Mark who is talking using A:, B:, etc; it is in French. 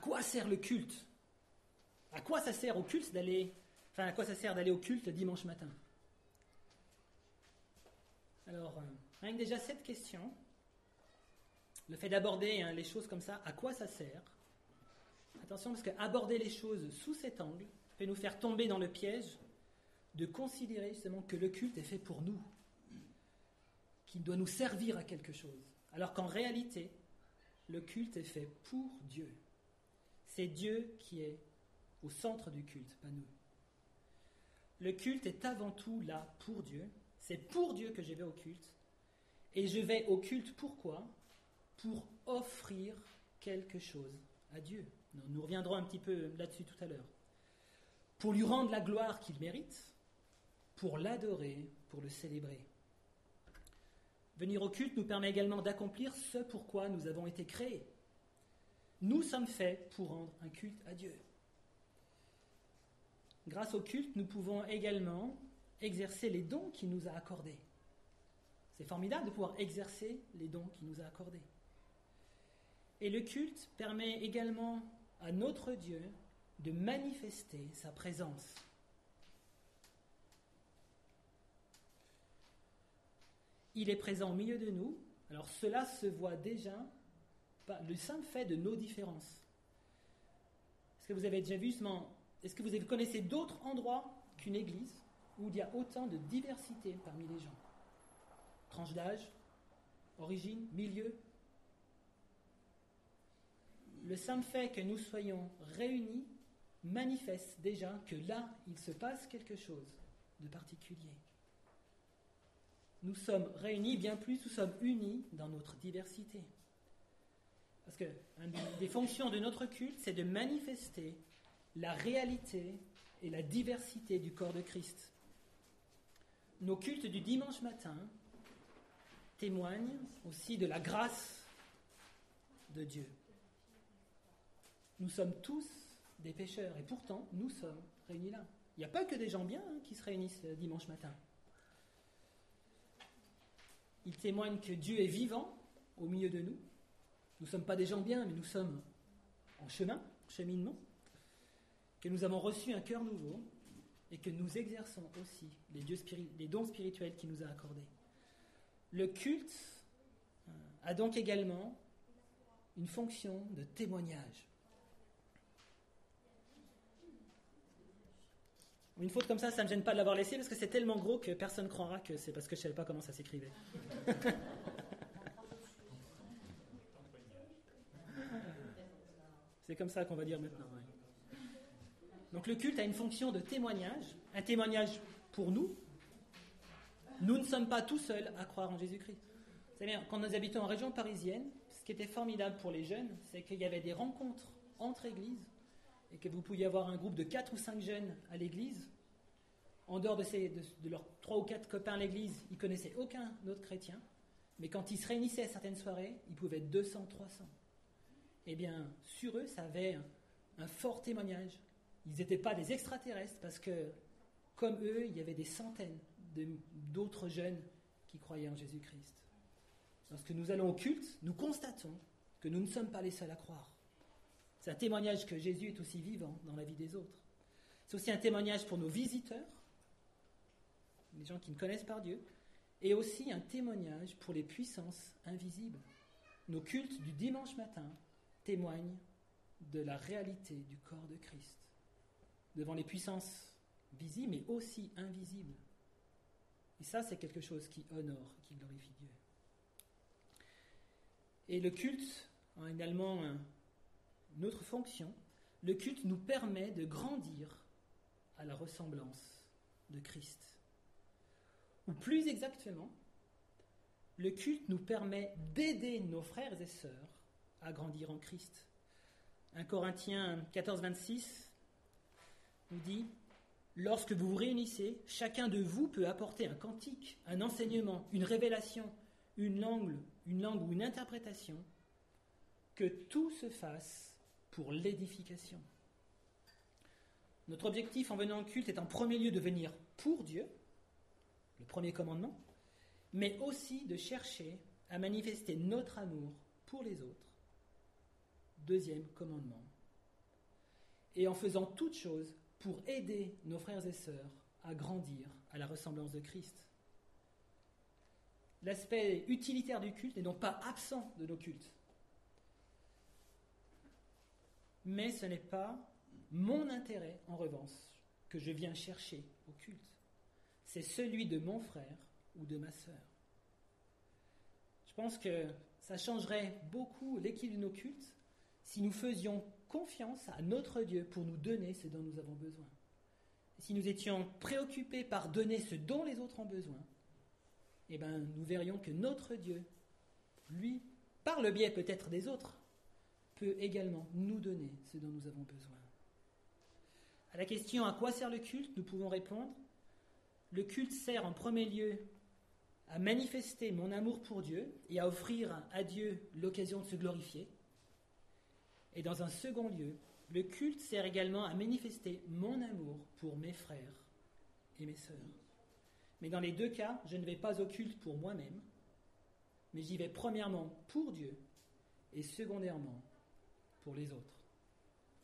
A: quoi sert le culte? À quoi ça sert au culte à quoi ça sert d'aller au culte dimanche matin? Alors, rien que déjà cette question, le fait d'aborder les choses comme ça, à quoi ça sert? Attention, parce qu'aborder les choses sous cet angle peut nous faire tomber dans le piège de considérer justement que le culte est fait pour nous, qu'il doit nous servir à quelque chose. Alors qu'en réalité, le culte est fait pour Dieu. C'est Dieu qui est au centre du culte, pas nous. Le culte est avant tout là pour Dieu. C'est pour Dieu que je vais au culte. Et je vais au culte pourquoi? Pour offrir quelque chose à Dieu. Nous reviendrons un petit peu là-dessus tout à l'heure. Pour lui rendre la gloire qu'il mérite, pour l'adorer, pour le célébrer. Venir au culte nous permet également d'accomplir ce pourquoi nous avons été créés. Nous sommes faits pour rendre un culte à Dieu. Grâce au culte, nous pouvons également exercer les dons qu'il nous a accordés. C'est formidable de pouvoir exercer les dons qu'il nous a accordés. Et le culte permet également à notre Dieu de manifester sa présence. Il est présent au milieu de nous. Alors cela se voit déjà par le simple fait de nos différences. Est-ce que vous avez déjà vu est-ce que vous connaissez d'autres endroits qu'une église où il y a autant de diversité parmi les gens? Tranche d'âge, origine, milieu. Le simple fait que nous soyons réunis manifeste déjà que là, il se passe quelque chose de particulier. Nous sommes réunis, bien plus, nous sommes unis dans notre diversité. Parce que une des fonctions de notre culte, c'est de manifester la réalité et la diversité du corps de Christ. Nos cultes du dimanche matin témoignent aussi de la grâce de Dieu. Nous sommes tous des pécheurs et pourtant nous sommes réunis là. Il n'y a pas que des gens bien qui se réunissent dimanche matin. Il témoigne que Dieu est vivant au milieu de nous. Nous ne sommes pas des gens bien, mais nous sommes en cheminement, que nous avons reçu un cœur nouveau et que nous exerçons aussi les dons spirituels qu'il nous a accordés. Le culte a donc également une fonction de témoignage. Une faute comme ça ne me gêne pas de l'avoir laissé parce que c'est tellement gros que personne ne croira que c'est parce que je ne savais pas comment ça s'écrivait. C'est comme ça qu'on va dire maintenant. Ouais. Donc le culte a une fonction de témoignage, un témoignage pour nous. Nous ne sommes pas tout seuls à croire en Jésus-Christ. Vous savez, quand nous habitons en région parisienne, ce qui était formidable pour les jeunes, c'est qu'il y avait des rencontres entre églises et que vous pouviez avoir un groupe de 4 ou 5 jeunes à l'église. En dehors de leurs 3 ou 4 copains à l'église, ils ne connaissaient aucun autre chrétien. Mais quand ils se réunissaient à certaines soirées, ils pouvaient être 200, 300. Eh bien, sur eux, ça avait un fort témoignage. Ils n'étaient pas des extraterrestres parce que, comme eux, il y avait des centaines d'autres jeunes qui croyaient en Jésus-Christ. Lorsque nous allons au culte, nous constatons que nous ne sommes pas les seuls à croire. C'est un témoignage que Jésus est aussi vivant dans la vie des autres. C'est aussi un témoignage pour nos visiteurs, les gens qui ne connaissent pas Dieu, et aussi un témoignage pour les puissances invisibles. Nos cultes du dimanche matin témoignent de la réalité du corps de Christ, devant les puissances visibles, mais aussi invisibles. Et ça, c'est quelque chose qui honore, qui glorifie Dieu. Et le culte a également une autre fonction. Le culte nous permet de grandir à la ressemblance de Christ. Ou plus exactement, le culte nous permet d'aider nos frères et sœurs à grandir en Christ. 1 Corinthiens 14, 26 nous dit « Lorsque vous vous réunissez, chacun de vous peut apporter un cantique, un enseignement, une révélation, une langue ou une interprétation, que tout se fasse pour l'édification. » Notre objectif en venant au culte est en premier lieu de venir pour Dieu, le premier commandement, mais aussi de chercher à manifester notre amour pour les autres, deuxième commandement et en faisant toutes choses pour aider nos frères et sœurs à grandir à la ressemblance de Christ. L'aspect utilitaire du culte n'est donc pas absent de nos cultes. Mais ce n'est pas mon intérêt, en revanche, que je viens chercher au culte. C'est celui de mon frère ou de ma sœur. Je pense que ça changerait beaucoup l'équilibre de nos cultes si nous faisions confiance à notre Dieu pour nous donner ce dont nous avons besoin. Et si nous étions préoccupés par donner ce dont les autres ont besoin, eh bien, nous verrions que notre Dieu, lui, par le biais peut-être des autres, peut également nous donner ce dont nous avons besoin. À la question « À quoi sert le culte ?», nous pouvons répondre « Le culte sert en premier lieu à manifester mon amour pour Dieu et à offrir à Dieu l'occasion de se glorifier. Et dans un second lieu, le culte sert également à manifester mon amour pour mes frères et mes sœurs. Mais dans les deux cas, je ne vais pas au culte pour moi-même, mais j'y vais premièrement pour Dieu et secondairement pour les autres. »